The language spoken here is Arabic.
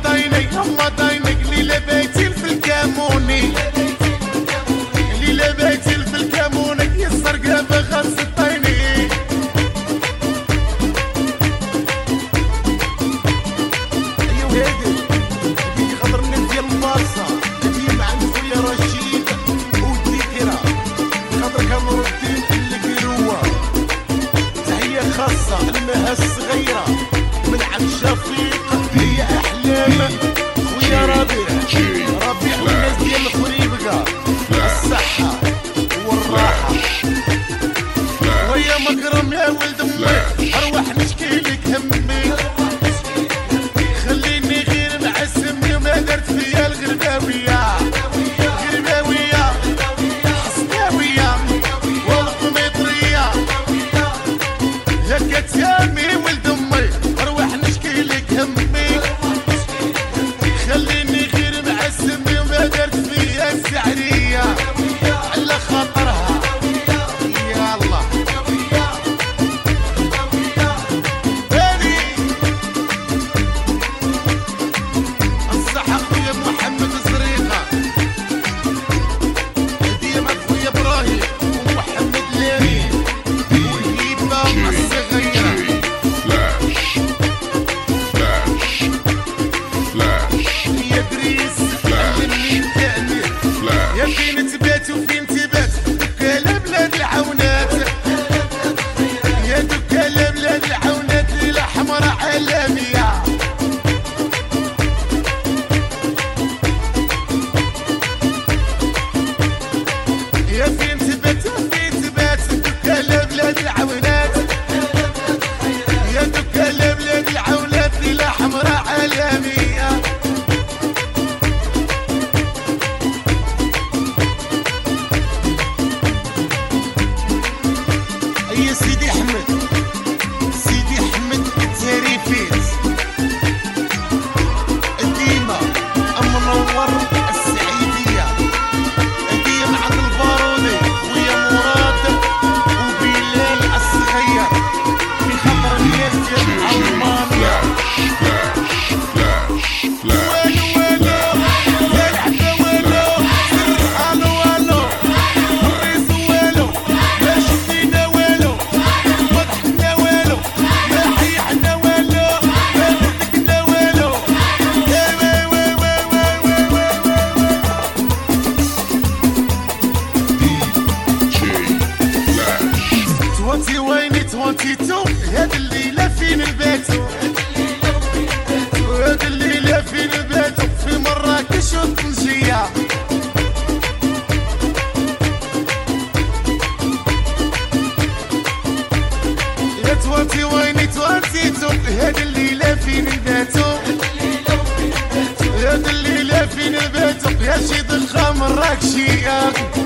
غمضيني غمضيني ليلة بيتي في الكاموني ليلة بيتي في الكاموني يا السرقة بغمضيني ايوا هادي هادي خضرني ديال الباصة هادي مع خويا رشيد والذكرى خاطر كنور الدين الكروة تحية خاصة لمها الصغيرة من عم شفيق هي احلام خويا ربيع والناس ديال الخريبكة الصحة والراحة ويا مكرم يا ولد امي اروح نشكي لك همي خليني غير معسمي وما درت فيا الغرباوية غرباوية حسناوية والقميطرية هكا تيامي ولد امي اروح نشكي لك همي خليني غير معسمي وما درت فيها السعرية على خاطرها يلا هادي الصحة خويا محمد الزريقة هدية مع خويا ابراهيم ومحمد لامين وهيبة الصغيرة يا دريس علمني التأمير يا فين تبات وفين تبات دكالة بلاد العونات يا دكالة بلاد العونات ليلة حمراء عالمية يا فين تبات وفين تبات دكالة بلاد العونات يا دكالة بلاد العونات ليلة حمراء عالمية يا سيدي احمد التاريفيت ديما منور السعيدية هدية مع البارودي خويا مراد وبلال الصغير في خاطر الناس ديال ألمانيا والو والو يا العبا والو الو والو الريس والو ما شفينا والو ما ضحكنا والو ما حيحنا والو ما ضحكنا والو توانتي ويني توانتي تو هاد الليلة فين الباتو هاد الليلة فين الباتو في مراكش وطنجية يا توانتي ويني توانتي تو هاد الليلة فين الباتو هاد الليلة فين الباتو يا شي ضخام مراكشية